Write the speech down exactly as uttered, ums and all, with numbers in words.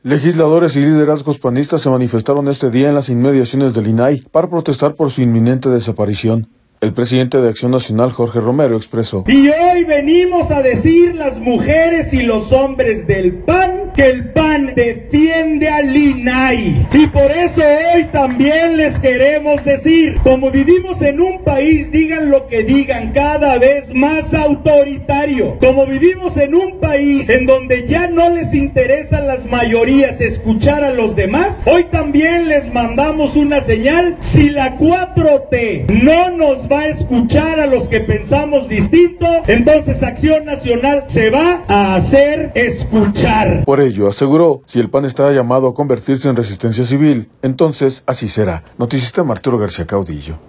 Legisladores y liderazgos panistas se manifestaron este día en las inmediaciones del I N A I para protestar por su inminente desaparición. El presidente de Acción Nacional, Jorge Romero, expresó: Y hoy venimos a decir las mujeres y los hombres del P A N que el P A N defiende al I N A I. Y por eso hoy también les queremos decir, como vivimos en un país, digan lo que digan, cada vez más autoritario, como vivimos en un país en donde ya no les interesan las mayorías escuchar a los demás, hoy también les mandamos una señal: si la cuatro T no nos va a escuchar a los que pensamos distinto, entonces Acción Nacional se va a hacer escuchar. Por ello, aseguró, si el P A N está llamado a convertirse en resistencia civil, entonces así será. Noticista Arturo García Caudillo.